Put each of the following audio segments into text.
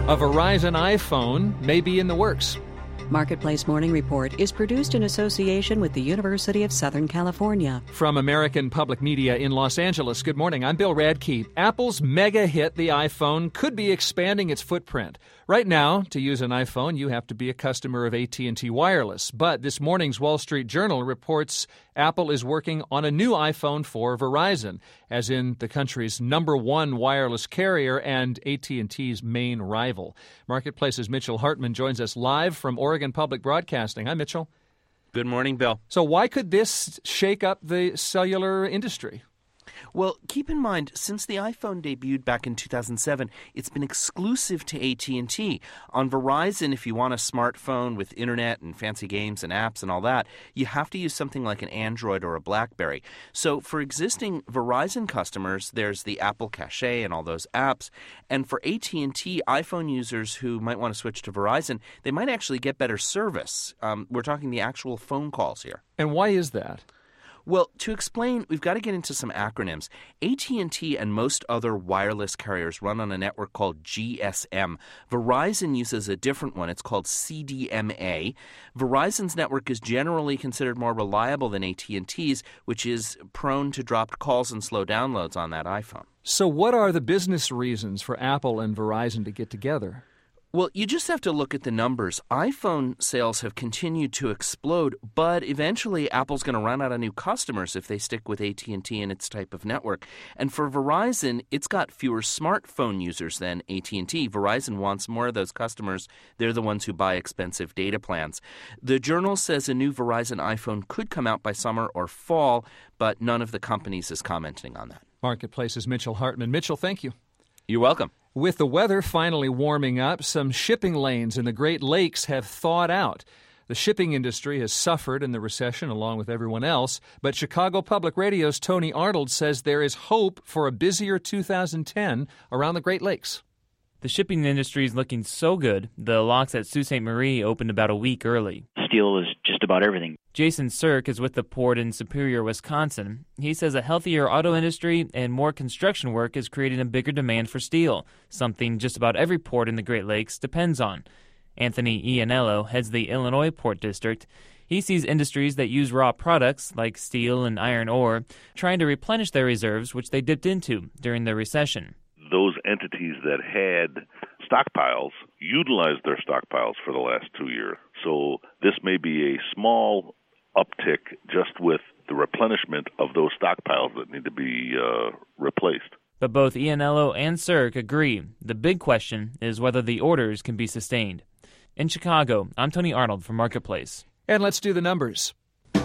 A Verizon iPhone may be in the works. Marketplace Morning Report is produced in association with the University of Southern California. From American Public Media in Los Angeles, good morning. I'm Bill Radke. Apple's mega hit, the iPhone, could be expanding its footprint. Right now, to use an iPhone, you have to be a customer of AT&T Wireless. But this morning's Wall Street Journal reports Apple is working on a new iPhone for Verizon, as in the country's number one wireless carrier and AT&T's main rival. Marketplace's Mitchell Hartman joins us live from Oregon Public Broadcasting. Hi, Mitchell. Good morning, Bill. So why could this shake up the cellular industry? Well, keep in mind, since the iPhone debuted back in 2007, it's been exclusive to AT&T. On Verizon, if you want a smartphone with internet and fancy games and apps and all that, you have to use something like an Android or a BlackBerry. So for existing Verizon customers, there's the Apple Cache and all those apps. And for AT&T iPhone users who might want to switch to Verizon, they might actually get better service. We're talking the actual phone calls here. And why is that? Well, to explain, we've got to get into some acronyms. AT&T and most other wireless carriers run on a network called GSM. Verizon uses a different one. It's called CDMA. Verizon's network is generally considered more reliable than AT&T's, which is prone to dropped calls and slow downloads on that iPhone. So what are the business reasons for Apple and Verizon to get together? Well, you just have to look at the numbers. iPhone sales have continued to explode, but eventually Apple's going to run out of new customers if they stick with AT&T and its type of network. And for Verizon, it's got fewer smartphone users than AT&T. Verizon wants more of those customers. They're the ones who buy expensive data plans. The Journal says a new Verizon iPhone could come out by summer or fall, but none of the companies is commenting on that. Marketplace's Mitchell Hartman. Mitchell, thank you. You're welcome. With the weather finally warming up, some shipping lanes in the Great Lakes have thawed out. The shipping industry has suffered in the recession along with everyone else, but Chicago Public Radio's Tony Arnold says there is hope for a busier 2010 around the Great Lakes. The shipping industry is looking so good, the locks at Sault Ste. Marie opened about a week early. Steel is just about everything. Jason Sirk is with the port in Superior, Wisconsin. He says a healthier auto industry and more construction work is creating a bigger demand for steel, something just about every port in the Great Lakes depends on. Anthony Ianello heads the Illinois Port District. He sees industries that use raw products, like steel and iron ore, trying to replenish their reserves, which they dipped into during the recession. Those entities that had stockpiles utilized their stockpiles for the last 2 years. So this may be a small uptick just with the replenishment of those stockpiles that need to be replaced. But both Ianello and Sirk agree. The big question is whether the orders can be sustained. In Chicago, I'm Tony Arnold from Marketplace. And let's do the numbers.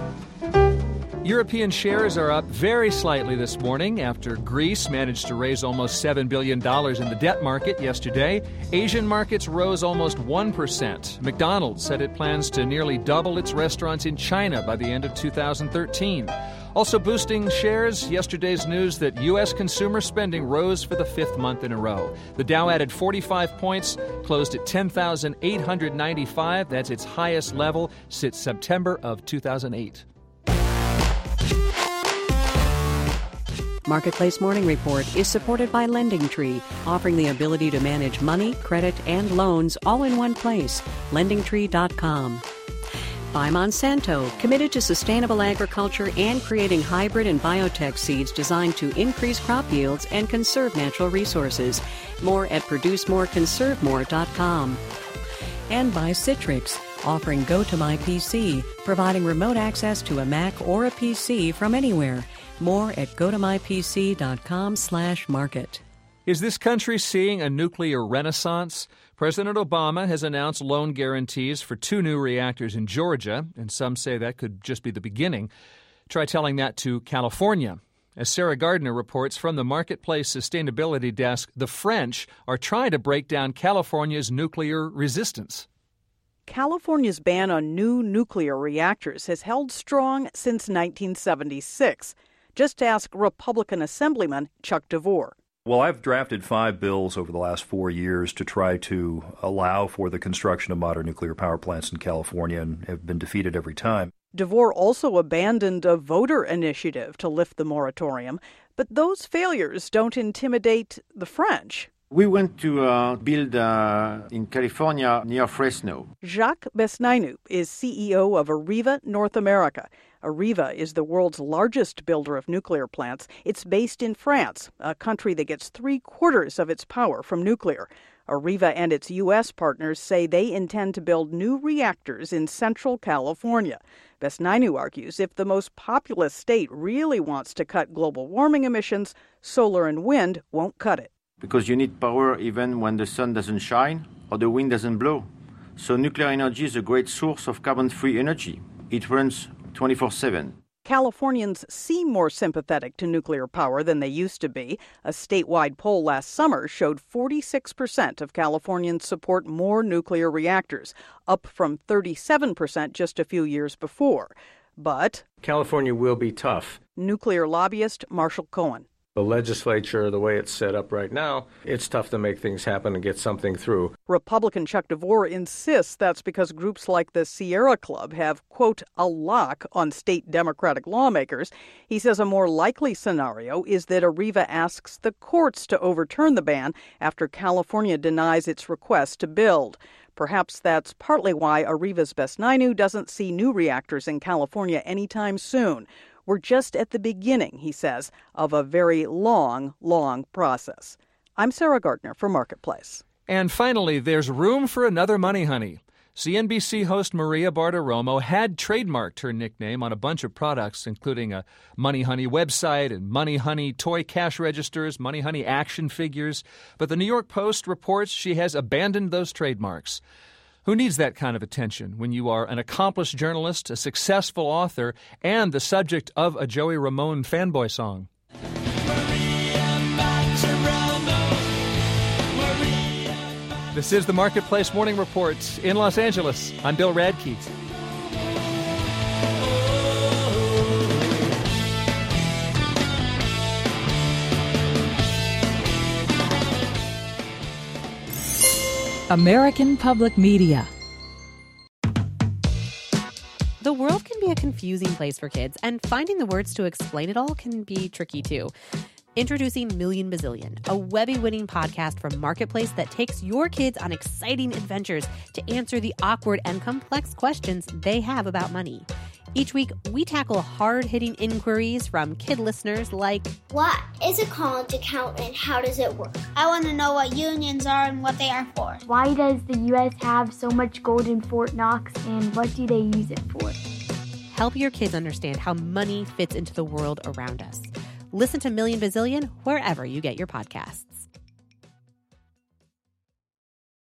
European shares are up very slightly this morning after Greece managed to raise almost $7 billion in the debt market yesterday. Asian markets rose almost 1%. McDonald's said it plans to nearly double its restaurants in China by the end of 2013. Also boosting shares, yesterday's news that U.S. consumer spending rose for the fifth month in a row. The Dow added 45 points, closed at 10,895. That's its highest level since September of 2008. Marketplace Morning Report is supported by LendingTree, offering the ability to manage money, credit, and loans all in one place. LendingTree.com. By Monsanto, committed to sustainable agriculture and creating hybrid and biotech seeds designed to increase crop yields and conserve natural resources. More at ProduceMoreConserveMore.com. And by Citrix, offering GoToMyPC, providing remote access to a Mac or a PC from anywhere. More at GoToMyPC.com/market. Is this country seeing a nuclear renaissance? President Obama has announced loan guarantees for 2 new reactors in Georgia, and some say that could just be the beginning. Try telling that to California. As Sarah Gardner reports from the Marketplace Sustainability Desk, the French are trying to break down California's nuclear resistance. California's ban on new nuclear reactors has held strong since 1976. Just ask Republican Assemblyman Chuck DeVore. Well, I've drafted 5 bills over the last 4 years to try to allow for the construction of modern nuclear power plants in California and have been defeated every time. DeVore also abandoned a voter initiative to lift the moratorium, but those failures don't intimidate the French. We went to build in California near Fresno. Jacques Besnainu is CEO of Areva North America. Areva is the world's largest builder of nuclear plants. It's based in France, a country that gets 3/4 of its power from nuclear. Areva and its U.S. partners say they intend to build new reactors in central California. Besnainu argues if the most populous state really wants to cut global warming emissions, solar and wind won't cut it. Because you need power even when the sun doesn't shine or the wind doesn't blow. So nuclear energy is a great source of carbon-free energy. It runs 24/7. Californians seem more sympathetic to nuclear power than they used to be. A statewide poll last summer showed 46% of Californians support more nuclear reactors, up from 37% just a few years before. But California will be tough. Nuclear lobbyist Marshall Cohen. The legislature, the way it's set up right now, it's tough to make things happen and get something through. Republican Chuck DeVore insists that's because groups like the Sierra Club have, quote, a lock on state Democratic lawmakers. He says a more likely scenario is that Areva asks the courts to overturn the ban after California denies its request to build. Perhaps that's partly why Areva's Besnainu doesn't see new reactors in California anytime soon. We're just at the beginning, he says, of a very long, long process. I'm Sarah Gardner for Marketplace. And finally, there's room for another Money Honey. CNBC host Maria Bartiromo had trademarked her nickname on a bunch of products, including a Money Honey website and Money Honey toy cash registers, Money Honey action figures. But the New York Post reports she has abandoned those trademarks. Who needs that kind of attention when you are an accomplished journalist, a successful author, and the subject of a Joey Ramone fanboy song? This is the Marketplace Morning Report in Los Angeles. I'm Bill Radke. American Public Media. The world can be a confusing place for kids, and finding the words to explain it all can be tricky too. Introducing Million Bazillion, a Webby-winning podcast from Marketplace that takes your kids on exciting adventures to answer the awkward and complex questions they have about money. Each week, we tackle hard-hitting inquiries from kid listeners like, what is a college account and how does it work? I want to know what unions are and what they are for. Why does the U.S. have so much gold in Fort Knox and what do they use it for? Help your kids understand how money fits into the world around us. Listen to Million Bazillion wherever you get your podcasts.